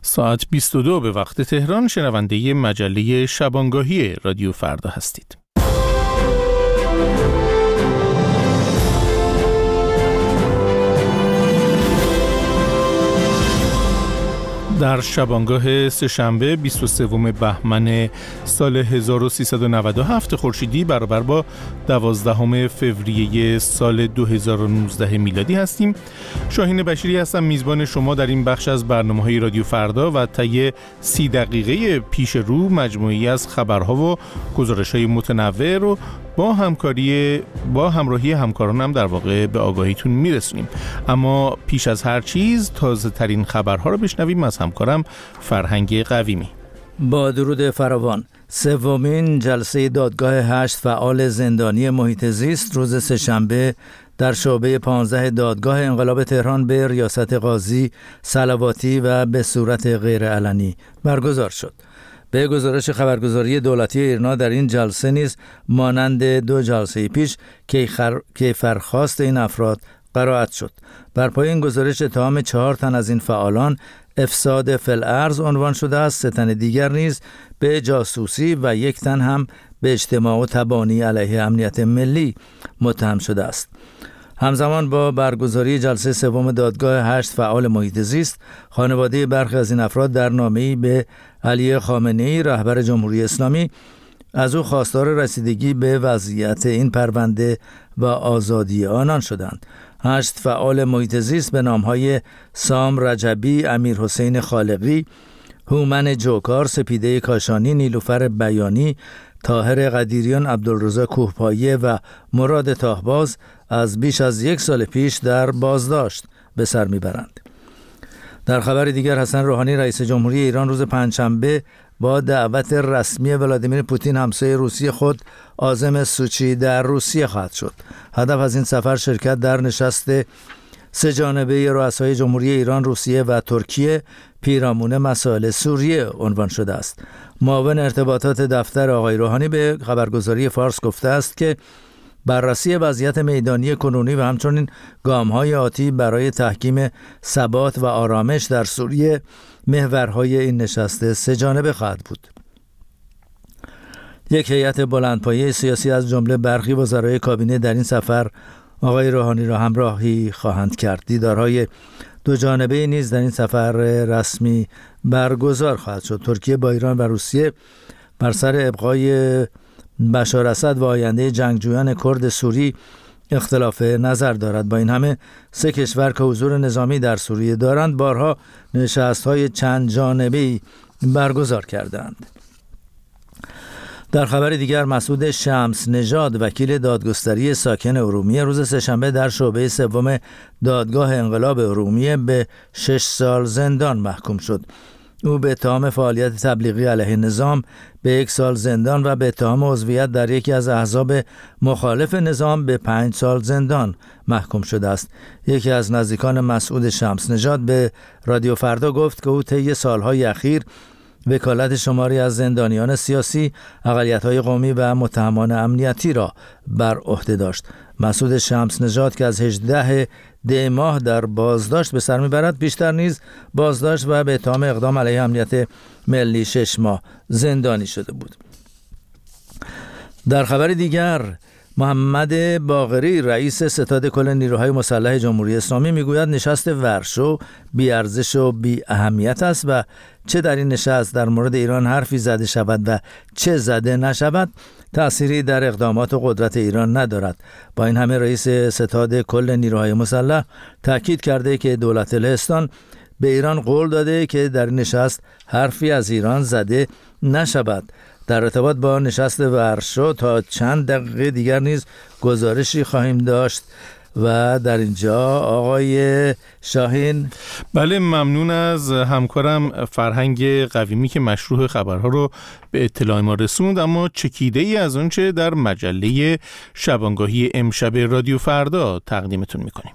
ساعت 22 به وقت تهران شنونده مجله شبانگاهی رادیو فردا هستید. در شبانگاه سه‌شنبه 23 بهمن سال 1397 خورشیدی برابر با 12 فوریه سال 2019 میلادی هستیم. شاهین بشیری هستم، میزبان شما در این بخش از برنامه‌های رادیو فردا و طی 30 دقیقه پیش رو مجموعه‌ای از خبرها و گزارش‌های متنوع رو با همراهی همکارانم در واقع به آگاهیتون میرسونیم. اما پیش از هر چیز تازه ترین خبرها رو بشنویم از همکارم فرهنگ قویمی. با درود فراوان، سومین جلسه دادگاه 8 فعال زندانی محیط زیست روز سه‌شنبه در شعبه 15 دادگاه انقلاب تهران به ریاست قاضی صلواتی و به صورت غیرعلنی برگزار شد. به گزارش خبرگزاری دولتی ایرنا در این جلسه نیز مانند دو جلسه پیش کیفرخواست این افراد قرائت شد. بر پای این گزارش اتهام 4 تن از این فعالان افساد فی‌الارض عنوان شده است. 3 تن دیگر نیز به جاسوسی و 1 تن هم به اجتماع و تبانی علیه امنیت ملی متهم شده است. همزمان با برگزاری جلسه سوم دادگاه 8 فعال محیط زیست، خانواده برخی از این افراد در نامه‌ای به علی خامنه‌ای رهبر جمهوری اسلامی از او خواستار رسیدگی به وضعیت این پرونده و آزادی آنان شدند. 8 فعال محیط زیست به نام‌های سام رجبی، امیر حسین خالقی، هومن جوکار، سپیده کاشانی، نیلوفر بیانی، طاهر قدیریان، عبدالرضا کوهپایه و مراد تاهباز از بیش از 1 سال پیش در بازداشت به سر میبرند. در خبر دیگر، حسن روحانی رئیس جمهوری ایران روز پنجشنبه با دعوت رسمی ولادیمیر پوتین همسایه روسی خود عازم سوچی در روسیه خواهد شد. هدف از این سفر شرکت در نشست 3 جانبه رؤسای جمهوری ایران، روسیه و ترکیه پیرامون مسائل سوریه عنوان شده است. معاون ارتباطات دفتر آقای روحانی به خبرگزاری فارس گفته است که بررسی وضعیت میدانی کنونی و همچنین گام‌های آتی برای تحکیم ثبات و آرامش در سوریه محورهای این نشست 3 جانبه خواهد بود. یک هیئت بلندپایه سیاسی از جمله برخی وزرای کابینه در این سفر آقای روحانی را همراهی خواهند کرد. دیدارهای 2 جانبه نیز در این سفر رسمی برگزار خواهد شد. ترکیه با ایران و روسیه بر سر ابقای بشار اسد و آینده جنگجویان کرد سوری اختلاف نظر دارد. با این همه 3 کشور که حضور نظامی در سوریه دارند بارها نشست‌های چند جانبه‌ای برگزار کردند. در خبر دیگر، مسعود شمس نژاد وکیل دادگستری ساکن ارومیه روز سه‌شنبه در شعبه 3 دادگاه انقلاب ارومیه به 6 سال زندان محکوم شد. او به اتهام فعالیت تبلیغی علیه نظام به 1 سال زندان و به اتهام عضویت در یکی از احزاب مخالف نظام به 5 سال زندان محکوم شده است. یکی از نزدیکان مسعود شمس نژاد به رادیو فردا گفت که او طی سالهای اخیر وکالت شماری از زندانیان سیاسی، اقلیت‌های قومی و متهمان امنیتی را بر عهده داشت. مسعود شمس نژاد که از 18 دی ماه در بازداشت به سر میبرد، بیشتر نیز بازداشت و به اتهام اقدام علیه امنیت ملی 6 ماه زندانی شده بود. در خبر دیگر، محمد باقری رئیس ستاد کل نیروهای مسلح جمهوری اسلامی میگوید نشست ورشو بی ارزش و بی اهمیت است و چه در این نشست در مورد ایران حرفی زده شود و چه زده نشود تأثیری در اقدامات و قدرت ایران ندارد. با این همه رئیس ستاد کل نیروهای مسلح تاکید کرده که دولت لهستان به ایران قول داده که در نشست حرفی از ایران زده نشود. در ارتباط با نشست ورشو تا چند دقیقه دیگر نیز گزارشی خواهیم داشت و در اینجا آقای شاهین. بله، ممنون از همکارم فرهنگ قویمی که مشروح خبرها رو به اطلاع ما رسوند. اما چکیده ای از آنچه در مجله شبانگاهی امشب رادیو فردا تقدیمتون میکنیم.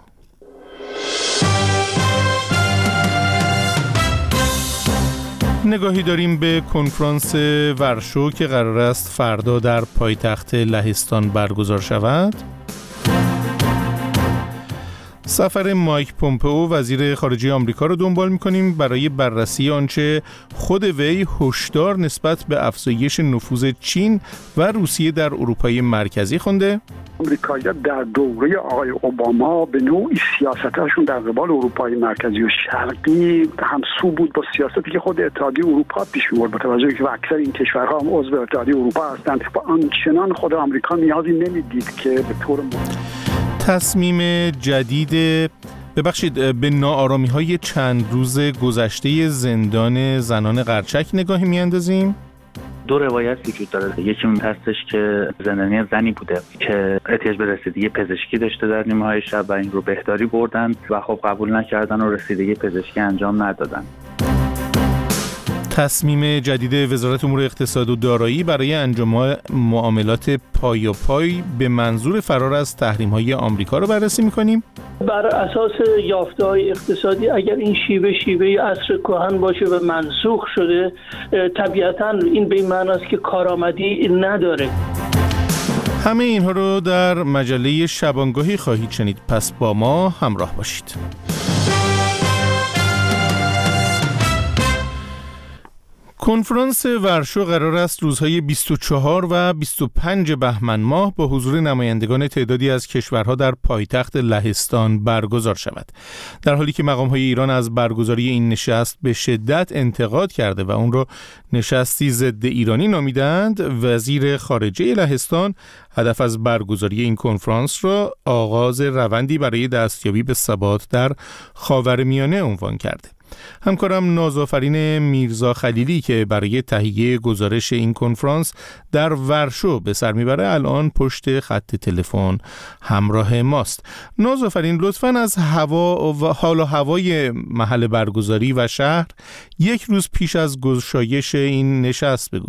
نگاهی داریم به کنفرانس ورشو که قرار است فردا در پایتخت لهستان برگزار شود. سفر مایک پومپئو وزیر خارجه آمریکا رو دنبال می‌کنیم برای بررسی آنچه خود وی هشدار نسبت به افزایش نفوذ چین و روسیه در اروپای مرکزی خونده. آمریکایی‌ها در دوره آقای اوباما به نوعی سیاستشون در قبال اروپای مرکزی و شرقی همسو بود با سیاستی که خود اتحادیه اروپا پیش می‌برد، با توجه که اکثر این کشورها هم عضو اتحادیه اروپا هستند. با آنچنان خود آمریکا نیازی نمی‌دید که به طور تصمیم جدید به ناآرامی‌های چند روز گذشته زندان زنان قرچک نگاهی می‌اندازیم. دو روایت وجود داره. یکی این هستش که زندانی زنی بوده که احتیاج به رسیدگی پزشکی داشته در نیمه‌های شب و این رو بهداری بردن و خب قبول نکردن و رسیدگی پزشکی انجام ندادن. تصمیم جدید وزارت امور اقتصاد و دارایی برای انجام معاملات پای به منظور فرار از تحریم‌های آمریکا رو بررسی می‌کنیم. بر اساس یافته‌های اقتصادی اگر این شیوه عصر کهن باشه و منسوخ شده، طبیعتاً این به این معنی است که کارآمدی نداره. همه اینها رو در مجله شبانگاهی خواهید شنید، پس با ما همراه باشید. کنفرانس ورشو قرار است روزهای 24 و 25 بهمن ماه با حضور نمایندگان تعدادی از کشورها در پایتخت لهستان برگزار شود. در حالی که مقام‌های ایران از برگزاری این نشست به شدت انتقاد کرده و اون را نشستی ضد ایرانی نامیدند، وزیر خارجه لهستان هدف از برگزاری این کنفرانس را آغاز روندی برای دستیابی به ثبات در خاورمیانه عنوان کرده. همکارم نازآفرین میرزا خلیلی که برای تهیه گزارش این کنفرانس در ورشو به سر میبره الان پشت خط تلفن همراه ماست. نازآفرین، لطفاً از هوا و حال و هوای محل برگزاری و شهر یک روز پیش از گشایش این نشست بگو.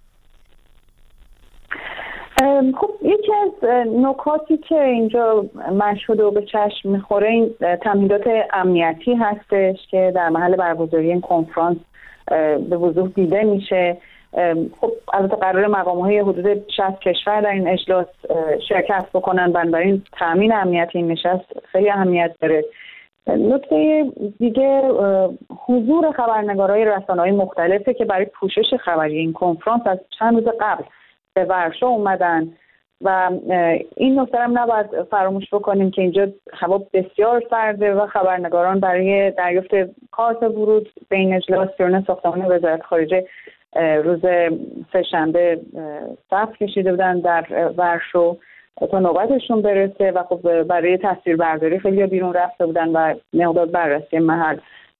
خب یکی از نکاتی که اینجا مشهود و به چشم میخوره این تمهیدات امنیتی هستش که در محل برگزاری این کنفرانس به وضوح دیده میشه. خب البته قرار مقام‌های حدود 60 کشور در این اجلاس شرکت بکنن، بنابراین تامین امنیت این نشست خیلی اهمیت داره. نکته دیگه حضور خبرنگارای رسانه‌های مختلفه که برای پوشش خبری این کنفرانس از چند روز قبل به ورشو اومدن و این نکته هم نباید فراموش بکنیم که اینجا هوا بسیار سرده و خبرنگاران برای دریافت کارت ورود به این اجلاس بیرون ساختمان وزارت خارجه روز سه‌شنبه صف کشیده بودن در ورشو تا نوبتشون برسه و خب برای تصویربرداری خیلی بیرون رفته بودن و مقدار بررسی محل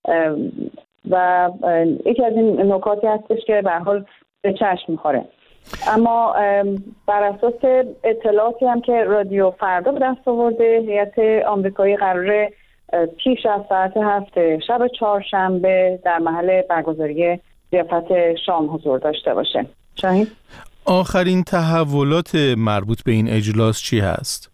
و یکی از این نکاتی هستش که به هر حال به چشم می‌خوره. اما بر اساس اطلاعاتی هم که رادیو فردا به دست آورده، هیئت آمریکایی قراره پیش از ساعت 7 شب چهارشنبه در محل برگزاری ضیافت شام حضور داشته باشه. شاهین؟ آخرین تحولات مربوط به این اجلاس چی هست؟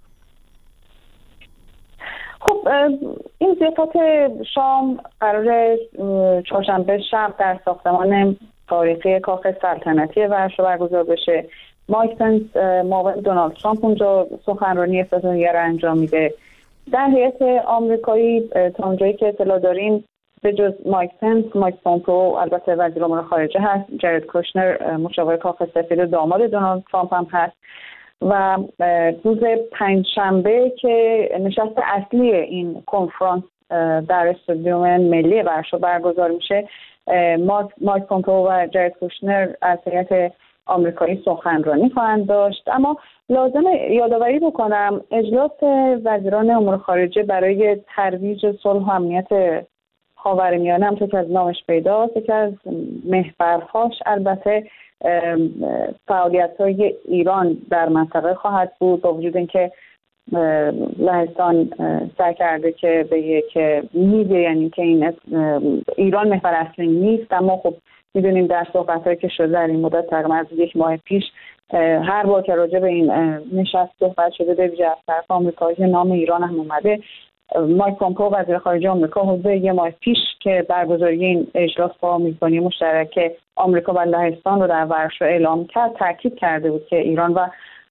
خب این ضیافت شام قراره چهارشنبه شب در ساختمان تاریخی کاخ سلطنتی ورشو برگزار بشه. مایک پنس معاون دونالد ترامپ اونجا سخنرانی افتتاحیه را انجام میده. در هیئت آمریکایی تا اونجایی که اطلاع داریم به جز مایک پنس، مایک پومپئو البته وزیر امور خارجه هست، جارد کوشنر مشاور کاخ سفید داماد دونالد ترامپ هم هست و روز پنجشنبه که نشست اصلی این کنفرانس در استادیوم ملی ورشو برگزار میشه، مایک پومپئو و جارد کوشنر از هیئت آمریکایی سخنرانی خواهند داشت. اما لازم یادآوری بکنم اجلاس وزیران امور خارجه برای ترویج صلح و امنیت خاورمیانه همونطور که از نامش پیداست، یکی از محورهاش البته فعالیت‌های ایران در منطقه خواهد بود، با وجود اینکه لهستان سعی کرده که به یک میگه، یعنی که این ایران محور اصلی نیست، اما خب میدونیم در صحبت‌هایی که شده در این مدت تقریبا از یک ماه پیش هر بار که راجع به این نشست صحبت شده به ویژه از طرف آمریکایی نام ایران هم اومده. مایک پومپئو وزیر خارجه آمریکا حدود یک ماه پیش که برگزاری این اجلاس با میزبانی مشترک آمریکا و لهستان رو در ورشو اعلام کرد، تاکید کرده بود که ایران و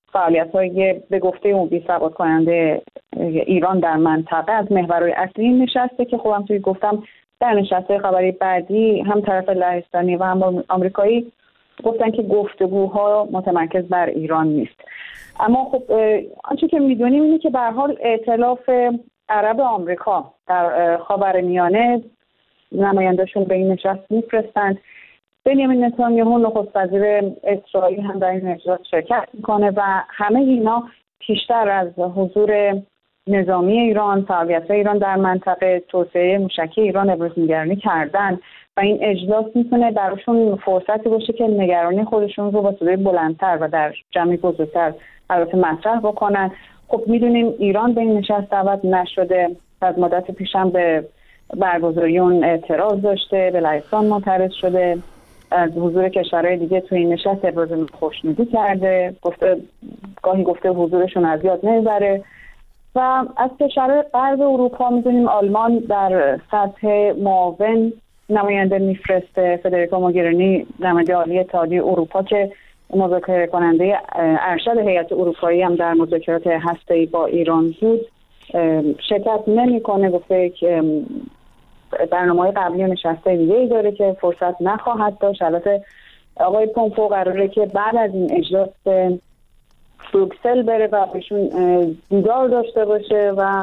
فعالیت‌های به گفته اون بی‌ثبات کننده ایران در منطقه از محورهای اصلی این نشسته که خودم توی گفتم در نشست‌های خبری بعدی هم طرف لهستانی و هم آمریکایی گفتن که گفتگوها متمرکز بر ایران نیست. اما خب آنچه که می‌دونیم اینه که به هر حال ائتلاف عرب آمریکا در خاورمیانه نماینده‌شون به این نشست می‌فرستند. بنیامین نتانیاهو نخست وزیر اسرائیل هم در این نشست شرکت میکنه و همه اینا پیشتر از حضور نظامی ایران، فعالیت ایران در منطقه، توسعه موشکی ایران ابراز نگرانی کردن و این اجلاس میتونه براشون فرصتی باشه که نگرانی خودشون رو با صدای بلندتر و در جمعی بزرگتر البته مطرح بکنن. خب میدونیم ایران به این نشست دعوت نشده، از مدت پیشم به برگزاری اون اعتراض داشته، به لهستان معترض شده، از حضور کشورهای دیگه توی این نشست ابراز خوشنودی کرده، گاهی گفته حضورشون از یاد نمیبره و از کشورهای غرب اروپا میدونیم آلمان در سطح معاون نماینده میفرسته، فدریکا موگرینی نماینده عالی اتحادیه اروپا که مذاکره کننده ارشد هیئت اروپایی هم در مذاکرات هسته‌ای با ایران بود شرکت نمیکنه، گفته که برنامه‌های قبلی و نشسته دیگه‌ای داره که فرصت نخواهد داشت. البته آقای پومپئو قراره که بعد از این اجلاس به بروکسل بره و بهشون دیدار داشته باشه و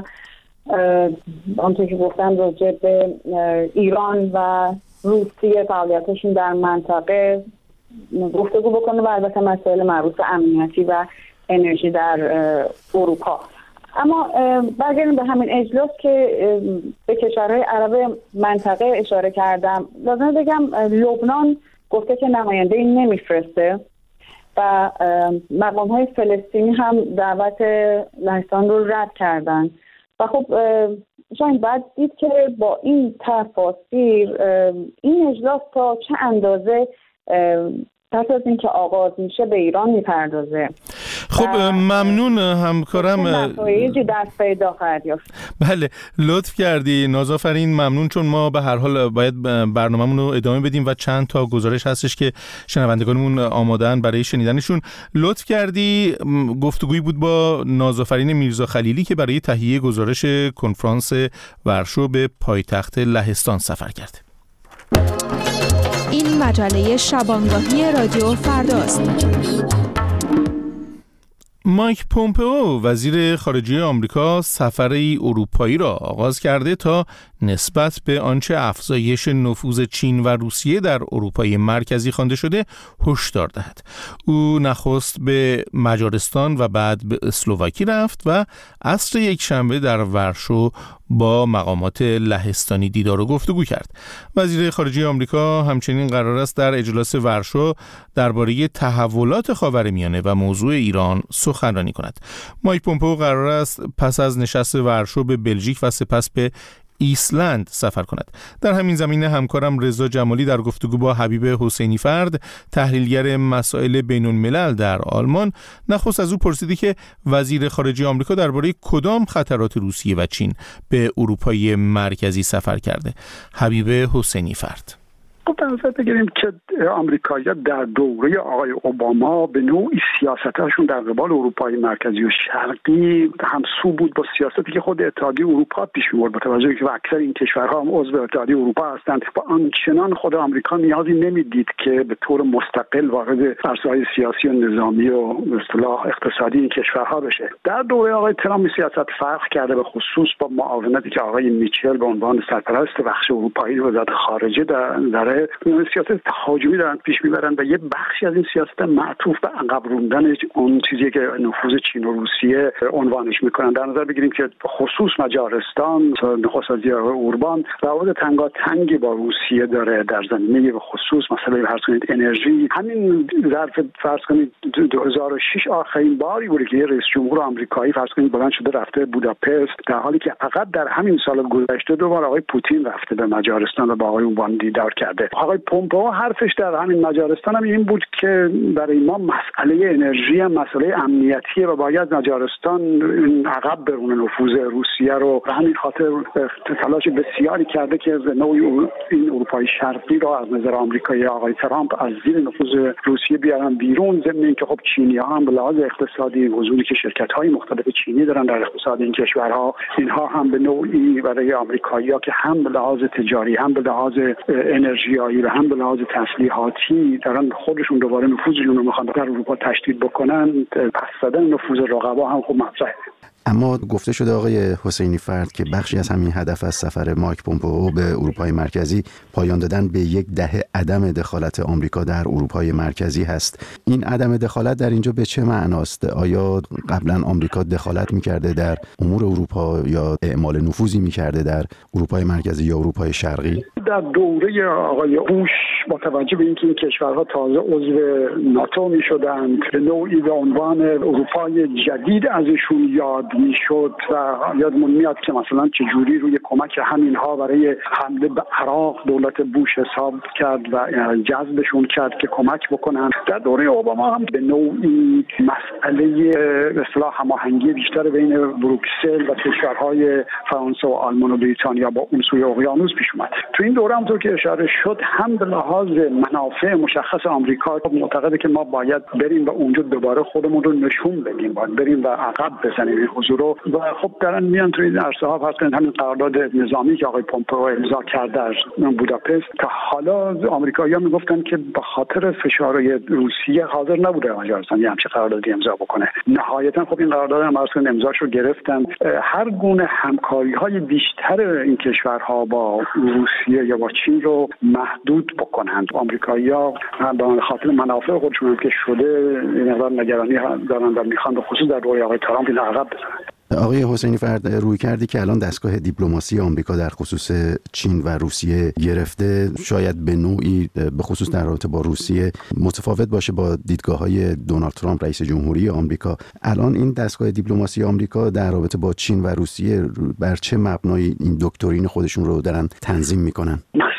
آنطور که گفتم راجع به ایران و روسیه فعالیتشون در منطقه گفتگو بکنه و البته مسائل مربوط به امنیتی و انرژی در اروپا. اما برگردیم به همین اجلاس که به کشورهای عرب منطقه اشاره کردم، لازمه بگم لبنان گفته که نماینده‌ای نمیفرسته و مقام‌های فلسطینی هم دعوت لهستان رو رد کردن و خب شاید بعد دید که با این تفاصیل این اجلاس تا چه اندازه پس از اینکه آغاز میشه به ایران میپردازه. خب ممنون همکارم نتایجی دست پیدا خواهد یافت. بله لطف کردی نازآفرین، ممنون، چون ما به هر حال باید برنامه‌مون رو ادامه بدیم و چند تا گزارش هستش که شنوندگانمون آماده‌اند برای شنیدنشون. لطف کردی. گفتگویی بود با نازآفرین میرزا خلیلی که برای تهیه گزارش کنفرانس ورشو به پایتخت لهستان سفر کرده. این مجله شبانگاهی رادیو فرداست. مایک پومپئو وزیر خارجه آمریکا سفری اروپایی را آغاز کرده تا نسبت به آنچه افزایش نفوذ چین و روسیه در اروپای مرکزی خوانده شده هشدار دهد. او نخست به مجارستان و بعد به اسلواکی رفت و عصر یکشنبه در ورشو با مقامات لهستانی دیدار و گفتگو کرد. وزیر خارجه آمریکا همچنین قرار است در اجلاس ورشو درباره تحولات خاورمیانه و موضوع ایران سخنرانی کند. مایک پومپئو قرار است پس از نشست ورشو به بلژیک و سپس به ایسلند سفر کند. در همین زمینه همکارم رضا جمالی در گفتگو با حبیب حسینی فرد، تحلیلگر مسائل بین الملل در آلمان، نخست از او پرسیدی که وزیر خارجه آمریکا درباره کدام خطرات روسیه و چین به اروپای مرکزی سفر کرده. حبیب حسینی فرد: خب به نظر بگیریم که آمریکایی‌ها در دوره آقای اوباما به نوعی سیاستشون در قبال اروپای مرکزی و شرقی همسو بود با سیاستی که خود اتحادیه اروپا پیش می‌برد، با توجه که اکثر این کشورها هم عضو اتحادیه اروپا هستند و آنچنان خود آمریکا نیازی نمیدید که به طور مستقل وارد عرصه‌های سیاسی و نظامی و به اصطلاح اقتصادی این کشورها بشه. در دوره آقای ترامپ سیاست فرق کرده، به خصوص با معاونتی که آقای میچل به عنوان سرپرست بخش اروپایی وزارت خارجه در سیاست تهاجمی دارن پیش میبرن و یه بخشی از این سیاست معطوف به عقب روندن اون چیزی که نفوذ چین و روسیه عنوانش میکنن. در نظر بگیریم که خصوص مجارستان نخست وزیر اوربان روابط تنگاتنگی با روسیه داره در زمینه به خصوص مسئله فرض کنید انرژی. همین ظرف فرض کنید 2006 آخرین باری بود که رئیس جمهور آمریکایی فرض کنید بلند شده رفته بوداپست، در حالی که فقط در همین سال گذشته دو بار آقای پوتین رفته به مجارستان و با آقای اوبان دیدار کرده. کرده. آقای پومپئو حرفش در همین مجارستان هم این بود که برای ما مسئله انرژی هم مسئله امنیتی و باید مجارستان عقب برونه نفوذ روسیه رو. به همین خاطر تلاش بسیاری کرده که نوعی این اروپای شرقی رو از نظر آمریکایی آقای ترامپ از زیر نفوذ روسیه بیارن بیرون. ضمن اینکه خب چینی‌ها هم به لحاظ اقتصادی حضوری که شرکت‌های مختلف چینی دارن در اقتصاد این کشورها، اینها هم به نوعی برای آمریکایی‌ها که هم به لحاظ تجاری هم به لحاظ انرژیایی و هم به لحاظ تسلیحاتی دارن خودشون دوباره نفوذشون رو می‌خوان در اروپا تشدید بکنن، پس زدن نفوذ رقبا هم خب مطرحه. اما گفته شده آقای حسینی فرد که بخشی از همین هدف از سفر مایک پومپئو به اروپای مرکزی پایان دادن به یک دهه عدم دخالت آمریکا در اروپای مرکزی هست. این عدم دخالت در اینجا به چه معناست؟ آیا قبلا آمریکا دخالت می‌کرده در امور اروپا یا اعمال نفوذی می‌کرده در اروپای مرکزی یا اروپای شرقی؟ در دوره آقای بوش با توجه به اینکه این کشورها تازه عضو ناتو می‌شدند، به نوعی به عنوان اروپای جدید ازشون یاد میشد و یادمون میاد که مثلا چجوری روی کمک همینها برای حمله به عراق دولت بوش حساب کرد و جذبشون کرد که کمک بکنن. در دوره اوباما هم به نوعی مسئله به اصطلاح هماهنگی بیشتر بین بروکسل و کشورهای فرانسه و آلمان و بریتانیا با اون سوی اقیانوس پیش اومد. تو این دوره هم طور که اشاره شد هم به لحاظ منافع مشخص آمریکا معتقده که ما باید بریم و اونجا دوباره خودمون رو نشون بدیم، باید بریم و عقب بزنیم حضور رو. و خب دارن میان توی این عرصه ها فرض کنید همین قرارداد نظامی که آقای پومپئو امضا کرد در بوداپست، تا حالا آمریکایی‌ها میگفتن که به خاطر فشارهای روسیه حاضر نبوده مجارستان یه همچین قراردادی امضا بکنه. نهایتا خب این قرارداد هم فرض کنید امضاش رو گرفتن. هر گونه همکاری‌های بیشتر این کشورها با روسیه یا با چین رو محدود بکنند. آمریکایی‌ها به خاطر منافع خودشون که شده این مقدار نگرانی دارن و میخوان به خصوص در دوره آقای ترامپ این عقب بزنند. آقای حسینی فرد روی کردی که الان دستگاه دیپلماسی آمریکا در خصوص چین و روسیه گرفته شاید به نوعی به خصوص در رابطه با روسیه متفاوت باشه با دیدگاه‌های دونالد ترامپ رئیس جمهوری آمریکا. الان این دستگاه دیپلماسی آمریکا در رابطه با چین و روسیه بر چه مبنایی این دکترین خودشون رو دارن تنظیم میکنن؟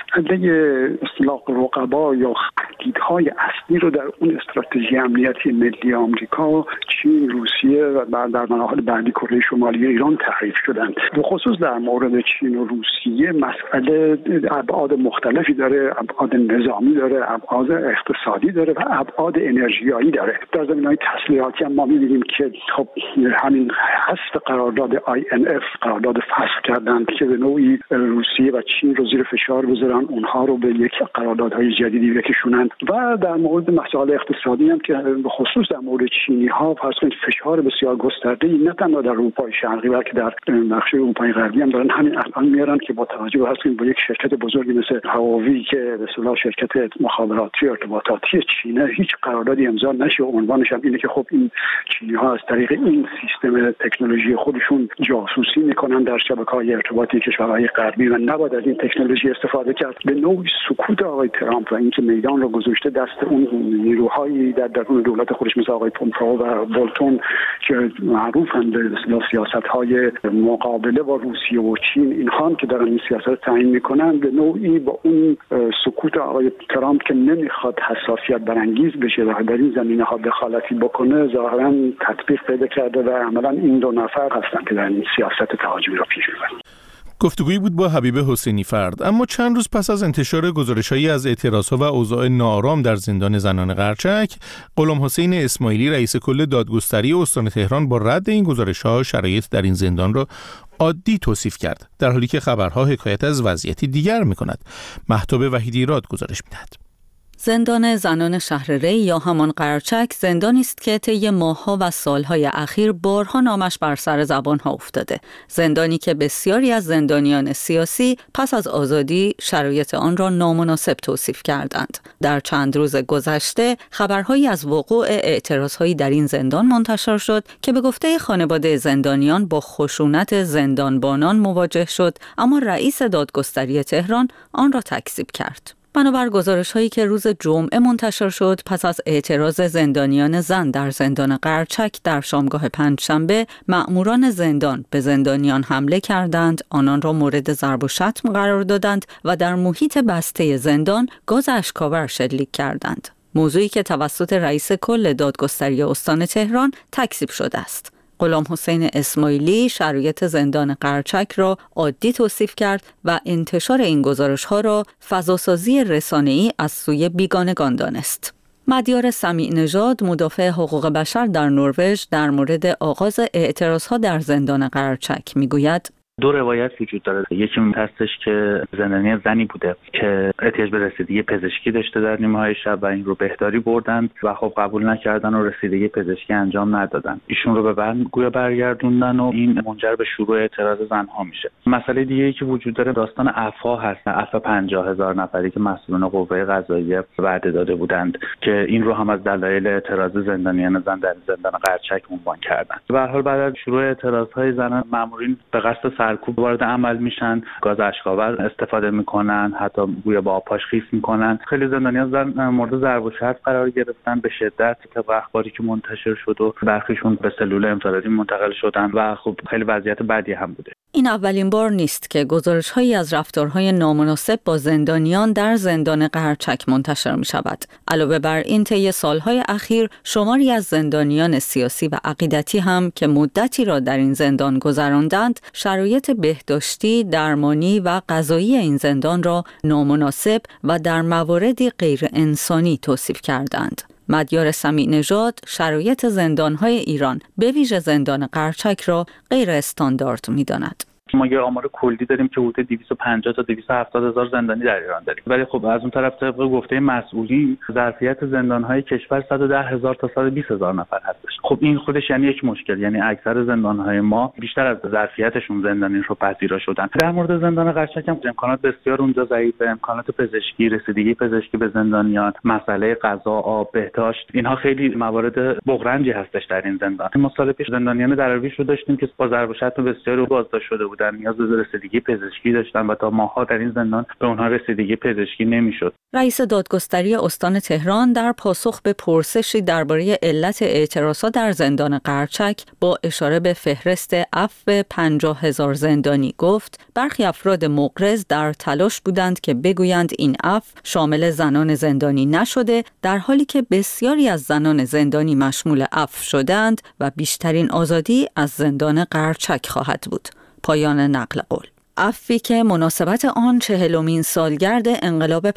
مسئله اصلاح رقبا یا تهدیدهای اصلی رو در اون استراتژی امنیتی ملی آمریکا چین، روسیه و در مراحل بعدی کره شمالی ایران تعریف شدند. به خصوص در مورد چین و روسیه مسئله ابعاد مختلفی داره، ابعاد نظامی داره، ابعاد اقتصادی داره و ابعاد انرژیایی داره. در زمینه‌های تسلیحاتی هم ما می‌بینیم که خب همین حذف قرارداد INF قرارداد فسخ کردند که به نوعی روسیه و چین رو زیر فشار بذارن اونها رو به یک قراردادهای جدیدی بکشونن. و در مورد مسائل اقتصادی هم که به خصوص در مورد چینی‌ها پس فشار بسیار گسترده‌ای نه تنها در اروپای شرقی بلکه در بخش اروپای غربی هم دارن همین الان میارن که با توجه به هستیم با یک شرکت بزرگی مثل هواوی که به اصطلاح شرکت مخابراتی ارتباطاتی چینه هیچ قراردادی امضا نشه و عنوانش هم اینه که خب این چینی‌ها از طریق این سیستم تکنولوژی خودشون جاسوسی میکنن در شبکه‌های ارتباطی کشورهای غربی و نباید از این تکنولوژی استفاده کرد. به نوعی سکوت آقای ترامپ و اینکه میدان رو گذاشته دست اون نیروهایی در درون دولت خودش مثل آقای پومپئو و بولتون که معروفن به سیاست‌های مقابله با روسیه و چین، اینها هم که دارن این سیاست رو تعیین میکنن به نوعی با اون سکوت آقای ترامپ که نمیخواد حساسیت برانگیز بشه و در این زمینه‌ها دخالتی بکنه ظاهراً تطبیق پیدا کرده و عملاً این دو نفر هستن که در این سیاست تهاجمی رو پیش میبرن. گفتگویی بود با حبیب حسینی فرد. اما چند روز پس از انتشار گزارش‌هایی از اعتراضها و اوضاع ناآرام در زندان زنان قرچک، غلام حسین اسماعیلی رئیس کل دادگستری استان تهران با رد این گزارش‌ها شرایط در این زندان را عادی توصیف کرد، در حالی که خبرها حکایت از وضعیتی دیگر می‌کند. مهتاب وحیدی راد گزارش می‌دهد. زندان زنان شهر ری یا همان قرچک زندانی است که طی ماه‌ها و سال‌های اخیر بارها نامش بر سر زبان‌ها افتاده. زندانی که بسیاری از زندانیان سیاسی پس از آزادی شرایط آن را نامناسب توصیف کردند. در چند روز گذشته خبرهایی از وقوع اعتراضهایی در این زندان منتشر شد که به گفته خانواده زندانیان با خشونت زندانبانان مواجه شد، اما رئیس دادگستری تهران آن را تکذیب کرد. بنابر گزارش‌هایی که روز جمعه منتشر شد پس از اعتراض زندانیان زن در زندان قرچک در شامگاه پنجشنبه، مأموران زندان به زندانیان حمله کردند، آنان را مورد ضرب و شتم قرار دادند و در محیط بسته زندان گاز اشک‌آور شلیک کردند. موضوعی که توسط رئیس کل دادگستری استان تهران تکذیب شده است. غلامحسین اسماعیلی شرایط زندان قرچک را عادی توصیف کرد و انتشار این گزارش‌ها را فضاسازی رسانه‌ای از سوی بیگانگان دانست. مدیار سمیع نژاد، مدافع حقوق بشر در نروژ، در مورد آغاز اعتراض‌ها در زندان قرچک می‌گوید: دو روایت وجود داره. یکی هستش که زندانی زنی بوده که احتیاج به رسیدگی پزشکی داشته در نیمه‌های شب و این رو بهداری بردند و خب قبول نکردن و رسیدگی پزشکی انجام ندادن. ایشون رو به بنگویا برگردوندن و این منجر به شروع اعتراض زنها میشه. مسئله دیگه‌ای که وجود داره داستان عفا هست، عفا 50,000 نفری که مسئولان قوه قضاییه وعده داده بودند که این رو هم از دلایل اعتراض زندانیان زن در زندان قرچک عنوان کردن. به هر حال بعد از شروع اعتراض‌های زنان، مامورین به قصد سرکوب وارد عمل میشن، گاز اشک‌آور استفاده میکنن، حتی گویا با آب خیس میکنن. خیلی زندانیان زن مورد ضرب و شتم قرار گرفتن به شدت، طبق اخباری که منتشر شد و برخیشون به سلول انفرادی منتقل شدن و خب خیلی وضعیت بدی هم بوده. این اولین بار نیست که گزارش‌هایی از رفتارهای نامناسب با زندانیان در زندان قرچک منتشر می‌شود. علاوه بر این، طی سالهای اخیر شماری از زندانیان سیاسی و عقیدتی هم که مدتی را در این زندان گذراندند، شرایط بهداشتی، درمانی و غذایی این زندان را نامناسب و در مواردی غیر انسانی توصیف کردند. مدیار سمیع نژاد شرایط زندان‌های ایران به ویژه زندان قرچک را غیر استاندارد می‌داند. ما یه آمار کلی داریم که حدود 250 تا 270 هزار زندانی در ایران داریم، ولی خب از اون طرف طبق گفته مسئولین ظرفیت زندان‌های کشور 110 هزار تا 120 هزار نفر هستش. خب این خودش یعنی یک مشکل، یعنی اکثر زندان‌های ما بیشتر از ظرفیتشون زندانی رو پذیرا شدن. در مورد زندان قرچک هم امکانات بسیار اونجا ضعیفه، امکانات پزشکی، رسیدگی پزشکی به زندانیان، مسئله غذا، آب، بهداشت، اینها خیلی موارد بغرنجی هستش در این زندان. ما سال پیش زندانیان درویش رو داشتیم که با ضرب و شتم بسیار بازداشت شده بودن، نیاز به رسیدگی پزشکی داشتن و تا ماه‌ها در این زندان به اونها رسیدگی پزشکی نمیشد. رئیس دادگستری استان تهران در پاسخ به پرسشی درباره علت اعتراضات در زندان قرچک با اشاره به فهرست عفو 50,000 زندانی گفت: برخی افراد مغرض در تلاش بودند که بگویند این عفو شامل زنان زندانی نشده، در حالی که بسیاری از زنان زندانی مشمول عفو شدند و بیشترین آزادی از زندان قرچک خواهد بود. پایان نقل قول. عفوی که مناسبت آن 40مین سالگرد انقلاب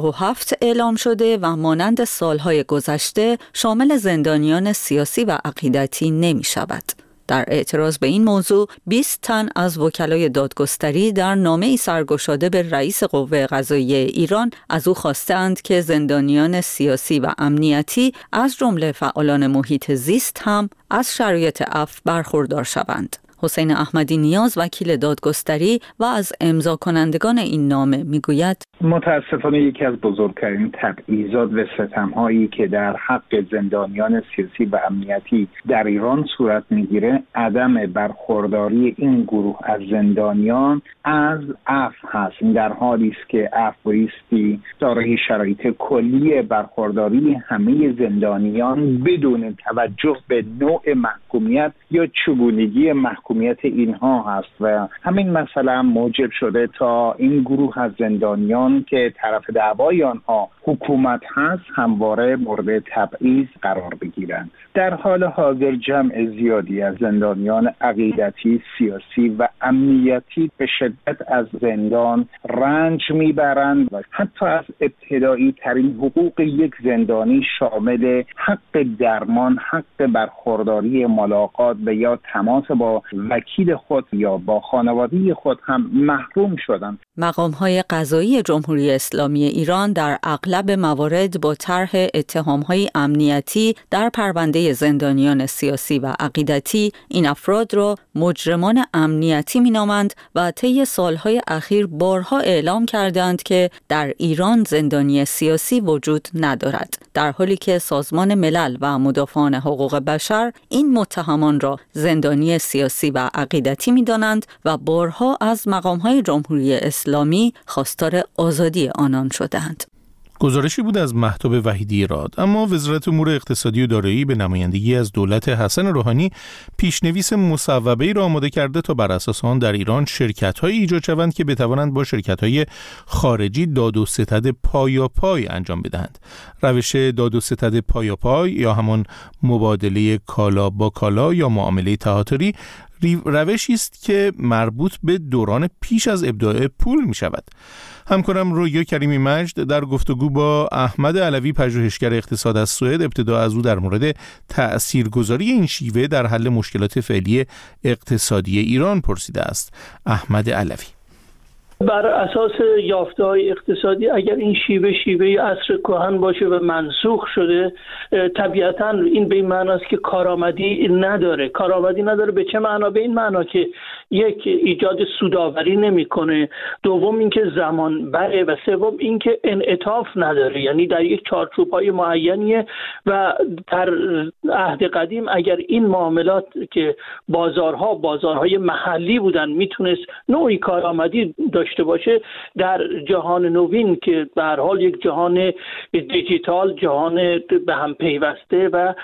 57 اعلام شده و مانند سالهای گذشته شامل زندانیان سیاسی و عقیدتی نمی شود. در اعتراض به این موضوع 20 تن از وکلای دادگستری در نامه‌ای سرگشاده به رئیس قوه قضاییه ایران از او خواستند که زندانیان سیاسی و امنیتی از جمله فعالان محیط زیست هم از شرایط عفو برخوردار شوند. حسین احمدی نیاز، وکیل دادگستری و از امضا کنندگان این نامه میگوید: متاسفانه یکی از بزرگترین تبعیضات و ستم‌هایی که در حق زندانیان سیاسی و امنیتی در ایران صورت میگیره عدم برخورداری این گروه از زندانیان از عفو هست. در حالی است که عفو بایستی دارای شرایط کلی برخورداری همه زندانیان بدون توجه به نوع محکومیت یا چگونگی محکومیت اینها هست و همین مسئله موجب شده تا این گروه از زندانیان که طرف دعوای آنها حکومت هست همواره مورد تبعیض قرار بگیرند. در حال حاضر جمع زیادی از زندانیان عقیدتی، سیاسی و امنیتی به شدت از زندان رنج میبرند و حتی از ابتدایی ترین حقوق یک زندانی شامل حق درمان، حق برخورداری ملاقات و یا تماس با وکیل خود یا با خانواده خود هم محروم شدند. مقام‌های قضایی جمهوری اسلامی ایران در اغلب موارد با طرح اتهام‌های امنیتی در پرونده زندانیان سیاسی و عقیدتی این افراد را مجرمان امنیتی می‌نامند و طی سالهای اخیر بارها اعلام کردند که در ایران زندانی سیاسی وجود ندارد، در حالی که سازمان ملل و مدافعان حقوق بشر این متهمان را زندانی سیاسی و عقیدتی می‌دانند و بارها از مقام‌های جمهوری اسلامی خواستار آزادی آنان شدند. گزارشی بود از مهتاب وحیدی راد. اما وزارت امور اقتصادی و دارایی به نمایندگی از دولت حسن روحانی پیشنویس مصوبه‌ای را آماده کرده تا بر اساس آن در ایران شرکت‌هایی ایجاد شوند که بتوانند با شرکت‌های خارجی داد و ستد پایاپای انجام بدهند. روش داد و ستد پایاپای یا همان مبادله کالا با کالا یا معامله تهاتری روشی است که مربوط به دوران پیش از ابداع پول می شود. همکارم رویا کریمی مجد در گفتگو با احمد علوی پژوهشگر اقتصاد از سوئد ابتدا از او در مورد تأثیرگذاری این شیوه در حل مشکلات فعلی اقتصادی ایران پرسیده است. احمد علوی: بر اساس یافته‌های اقتصادی اگر این شیوه عصر کهن باشه و منسوخ شده، طبیعتاً این به این معناست که کارآمدی نداره. به چه معنا؟ به این معنا که یک، ایجاد سودآوری نمیکنه، دوم اینکه زمان بره و سوم اینکه انعطاف نداره، یعنی در یک چارچوب‌های معینیه. و در عهد قدیم اگر این معاملات که بازارهای محلی بودن میتونست نوعی کارآمدی داشته باشه، در جهان نوین که به هر حال یک جهان دیجیتال، جهان به هم پیوسته و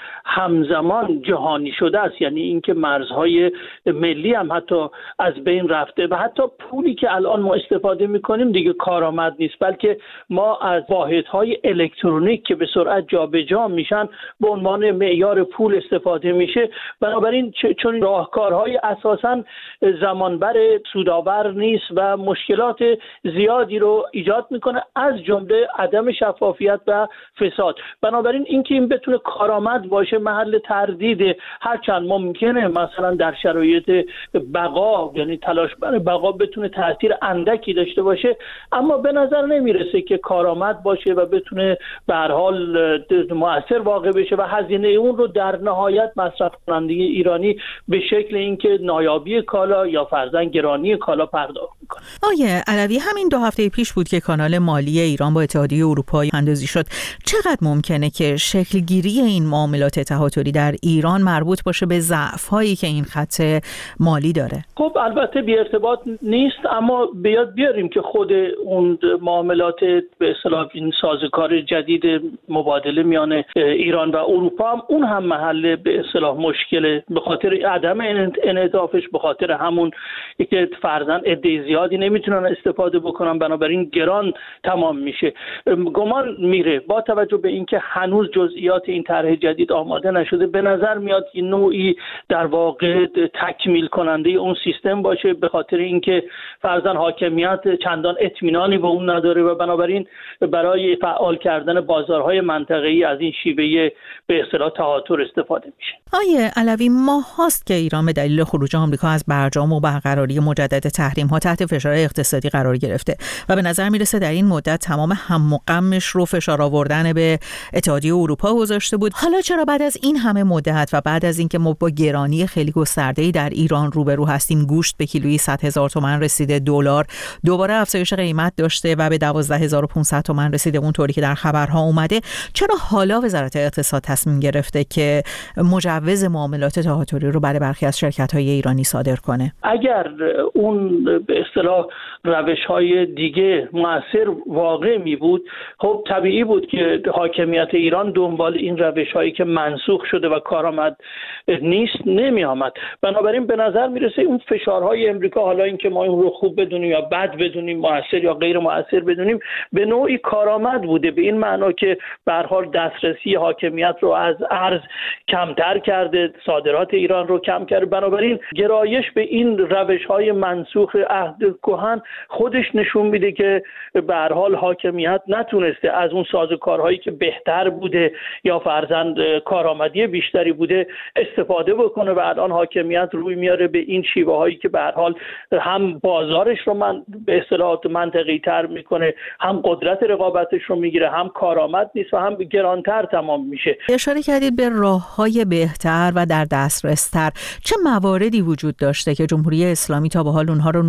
همزمان جهانی شده است، یعنی اینکه مرزهای ملی هم حتی از بین رفته و حتی پولی که الان ما استفاده میکنیم دیگه کارآمد نیست، بلکه ما از واحدهای الکترونیک که به سرعت جابجا میشن به عنوان معیار پول استفاده میشه. بنابراین چون راهکارهای اساساً زمانبر، سودآور نیست و مشکلات زیادی رو ایجاد میکنه، از جمله عدم شفافیت و فساد. بنابراین اینکه این بتونه کارآمد باشه محل تردید، هرچند ممکنه مثلا در شرایط بقا، یعنی تلاش برای بقا، بتونه تاثیر اندکی داشته باشه، اما به نظر نمیرسه که کارآمد باشه و بتونه به هر حال مؤثر واقع بشه و هزینه اون رو در نهایت مصرف کننده ایرانی به شکل اینکه نایابی کالا یا فرضاً گرانی کالا پرداخت میکنه. آقای علوی، همین 2 هفته پیش بود که کانال مالی ایران با اتحادیه اروپا اندازی شد. چقدر ممکنه که شکلگیری این معاملات تهاتری در ایران مربوط باشه به ضعف‌هایی که این خط مالی داره؟ خب البته بی ارتباط نیست، اما بیاد بیاریم که خود اون معاملات به اصطلاح این سازوکار جدید مبادله میان ایران و اروپا هم اون هم محل به اصطلاح مشکله، به خاطر عدم انعطافش، به خاطر همون که فرضاً عده زیادی نمیتونن استفاده بکنن، بنابراین گران تمام میشه. گمان میره با توجه به اینکه هنوز جزئیات این طرح جدید آماده نشده، به نظر میاد این نوعی در واقع تکمیل کننده اون سیستم باشه، به خاطر اینکه فرضاً حاکمیت چندان اطمینانی به اون نداره و بنابراین برای فعال کردن بازارهای منطقه‌ای از این شیوه به اصطلاح تهاتر استفاده میشه. آیه علوی، ماه هاست که ایران به دلیل خروج آمریکا از برجام و برقراری مجدد تحریم‌ها تحت فشار اقتصادی قرار گرفته و به نظر میرسه در این مدت تمام هم و غمش رو فشار آوردن به اتحادیه اروپا گذاشته بود. حالا چرا بعد از این همه مدت و بعد از اینکه ما با گرانی خیلی گسترده‌ای در ایران روبرو هستیم، گوشت به کیلویی 100,000 تومان رسیده، دلار دوباره افزایش قیمت داشته و به 12,500 تومان رسیده اونطوری که در خبرها اومده، چرا حالا وزارت اقتصاد تصمیم گرفته که مجوز معاملات تهاتری رو برای برخی از شرکت‌های ایرانی صادر کنه؟ اگر اون به اصطلاح روش‌های دیگه مؤثر واقع می بود، خب طبیعی بود که حاکمیت ایران دنبال این روش‌هایی که منسوخ شده و کارآمد نیست نمی آمد. بنابراین به نظر میرسه اون فشارهای امریکا، حالا اینکه ما اون رو خوب بدونیم یا بد بدونیم، مؤثر یا غیر مؤثر بدونیم، به نوعی کارآمد بوده، به این معنا که به هر حال دسترسی حاکمیت رو از ارز کمتر کرده، صادرات ایران رو کم کرده. بنابراین گرایش به این روش‌های منسوخ عهد کهن خودش نشون میده که به هر حال حاکمیت نتونسته از اون سازوکارهایی که بهتر بوده یا فرضاً کارآمدی بیشتری بوده استفاده بکنه و الان حاکمیت روی میاره به این شیوه هایی که به هر حال هم بازارش رو به اصطلاح منطقی تر میکنه، هم قدرت رقابتش رو میگیره، هم کارآمد نیست و هم گرانتر تمام میشه. اشاره کردید به راههای بهتر و در دسترس تر. چه مواردی وجود داشته که جمهوری اسلامی تا به حال اونها رو نادیده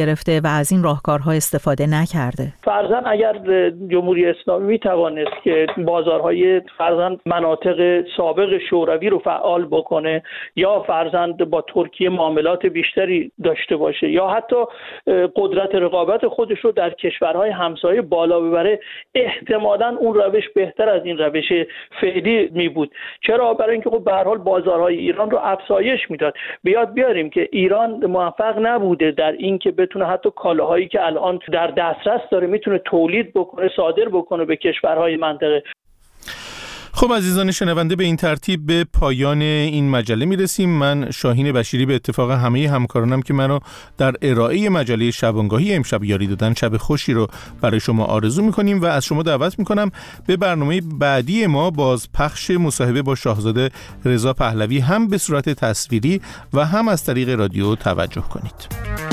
گرفته و از این راهکارها استفاده نکرده؟ فرضاً اگر جمهوری اسلامی میتوانست که بازارهای فرضاً مناطق سابق شوروی رو فعال بکنه یا فرضاً با ترکیه معاملات بیشتری داشته باشه یا حتی قدرت رقابت خودش رو در کشورهای همسایه بالا ببره، احتمالاً اون روش بهتر از این روش فعلی می بود. چرا؟ برای اینکه خب به هر حال بازارهای ایران رو افزایش میداد. بیاد بیاریم که ایران موفق نبوده در این که بتونه حتی کالاهایی که الان در دسترس داره میتونه تولید بکنه، صادر بکنه به کشورهای منطقه. خب عزیزان شنونده، به این ترتیب به پایان این مجله میرسیم. من شاهین بشیری به اتفاق همه همکارانم که منو در ارائه مجله شبانگاهی امشب یاری دادن شب خوشی رو برای شما آرزو میکنیم و از شما دعوت میکنم به برنامه بعدی ما باز پخش مصاحبه با شاهزاده رضا پهلوی هم به صورت تصویری و هم از طریق رادیو توجه کنید.